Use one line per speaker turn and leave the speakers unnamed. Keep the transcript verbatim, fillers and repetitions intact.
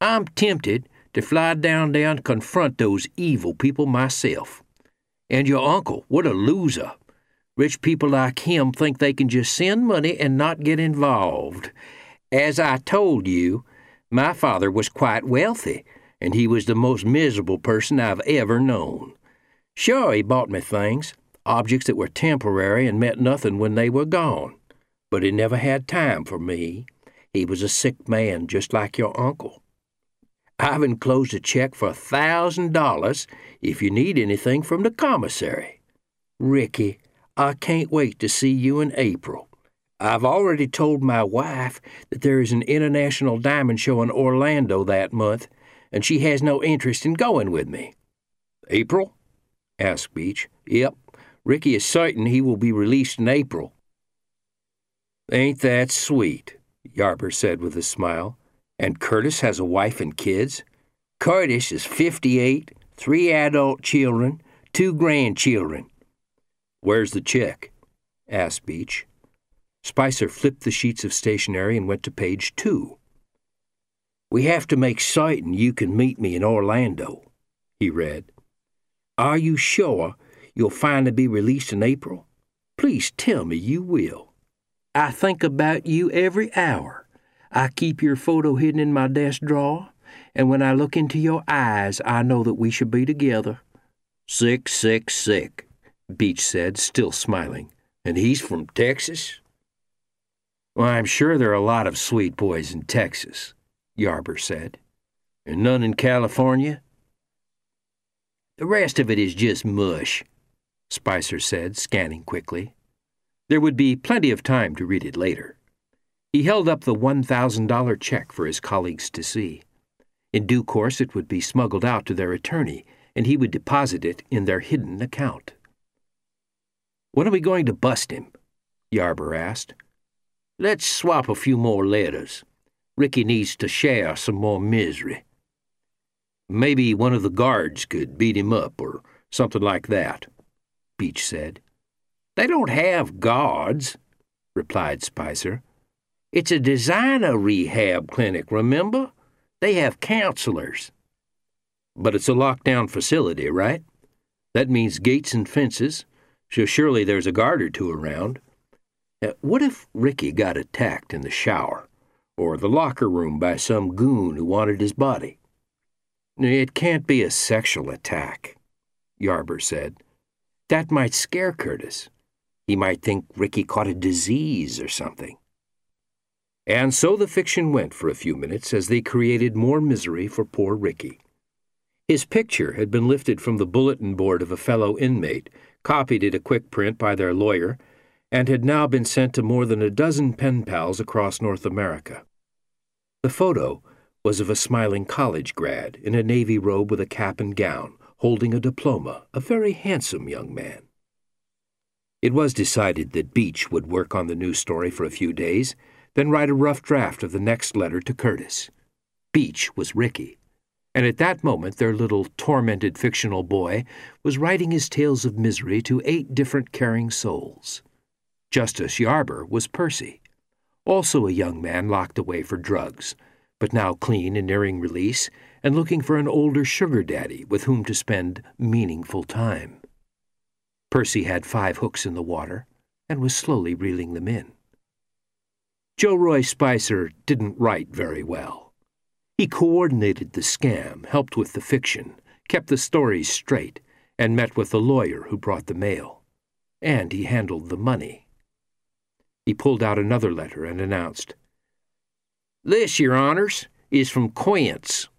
I'm tempted to fly down there and confront those evil people myself. And your uncle, what a loser. Rich people like him think they can just send money and not get involved. As I told you, my father was quite wealthy, and he was the most miserable person I've ever known. Sure, he bought me things, objects that were temporary and meant nothing when they were gone. But he never had time for me. He was a sick man, just like your uncle. I've enclosed a check for a thousand dollars if you need anything from the commissary. Ricky, I can't wait to see you in April. I've already told my wife that there is an international diamond show in Orlando that month, and she has no interest in going with me. April? Asked Beach. Yep, Ricky is certain he will be released in April. Ain't that sweet, Yarber said with a smile. And Curtis has a wife and kids? Curtis is fifty-eight, three adult children, two grandchildren. Where's the check? Asked Beach. Spicer flipped the sheets of stationery and went to page two. We have to make certain you can meet me in Orlando, he read. Are you sure you'll finally be released in April? Please tell me you will. I think about you every hour. I keep your photo hidden in my desk drawer, and when I look into your eyes, I know that we should be together. Sick, sick, sick, Beach said, still smiling. And he's from Texas? Well, I'm sure there are a lot of sweet boys in Texas, Yarber said. And none in California? The rest of it is just mush, Spicer said, scanning quickly. There would be plenty of time to read it later. He held up the one thousand dollar check for his colleagues to see. In due course it would be smuggled out to their attorney, and he would deposit it in their hidden account. When are we going to bust him? Yarber asked. Let's swap a few more letters. Ricky needs to share some more misery. Maybe one of the guards could beat him up or something like that, Beach said. They don't have guards, replied Spicer. It's a designer rehab clinic, remember? They have counselors. But it's a lockdown facility, right? That means gates and fences, so surely there's a guard or two around. Uh, what if Ricky got attacked in the shower or the locker room by some goon who wanted his body? It can't be a sexual attack, Yarber said. That might scare Curtis. He might think Ricky caught a disease or something. And so the fiction went for a few minutes as they created more misery for poor Ricky. His picture had been lifted from the bulletin board of a fellow inmate, copied at a quick print by their lawyer, and had now been sent to more than a dozen pen pals across North America. The photo was of a smiling college grad in a navy robe with a cap and gown, holding a diploma, a very handsome young man. It was decided that Beach would work on the news story for a few days, then write a rough draft of the next letter to Curtis. Beach was Ricky, and at that moment their little tormented fictional boy was writing his tales of misery to eight different caring souls. Justice Yarber was Percy, also a young man locked away for drugs, but now clean and nearing release and looking for an older sugar daddy with whom to spend meaningful time. Percy had five hooks in the water and was slowly reeling them in. Joe Roy Spicer didn't write very well. He coordinated the scam, helped with the fiction, kept the stories straight, and met with the lawyer who brought the mail. And he handled the money. He pulled out another letter and announced, This, Your Honors, is from Quince.